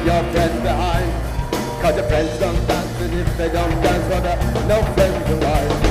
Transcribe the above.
your friends behind. Cause your friends don't dance, and if they don't dance, well, they're no friends of mine.